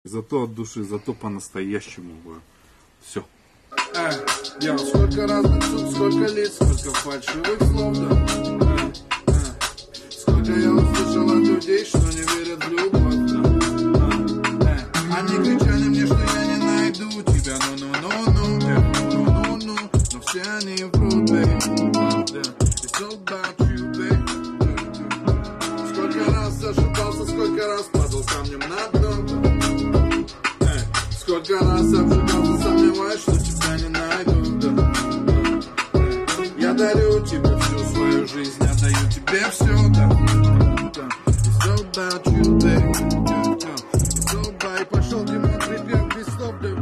Зато от души, зато по-настоящему. Все. Сколько разных слов, сколько лиц, сколько фальшивых слов, да. Сколько я услышал от людей, что не верят в любовь, да. Они кричали мне, что я не найду тебя, ну-ну-ну-ну, но все они врут, baby. It's all about you, baby. Сколько раз ошибался, сколько раз падал камнем на дно. Сколько раз обжигался, сомневаюсь, что тебя не найду, да. Я дарю тебе всю свою жизнь, отдаю тебе все, да. It's all about you, baby. It's all about... Пошел Димон, припев без слов, да.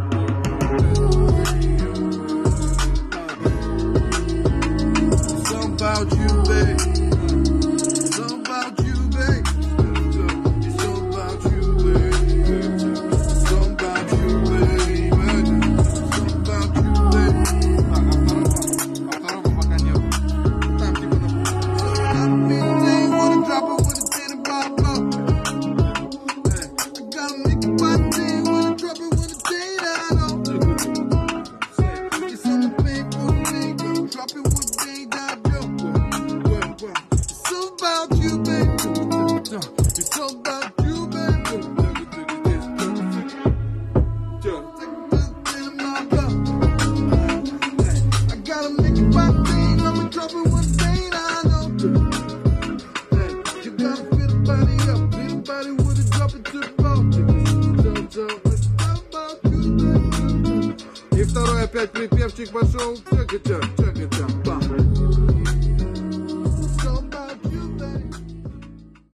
It's all about you, baby. It's all about you, baby. It's all about you, baby. It's all about you, baby. It's all about you, baby. А второго пока нет. Там типа wanna drop it with a 10 about blow. I gotta make it by the day, wanna drop it with a 10 I know. It's on the bank, drop it with a 10 I know. It's all about you, baby. It's all about you, baby. I gotta make it by the day, I'ma drop it with a 10 I know. You gotta fit the body up, fit the body with a drop it to the bone. It's all about you, baby. И второй опять припевчик пошел. Чек-чек, чек-чек, бам.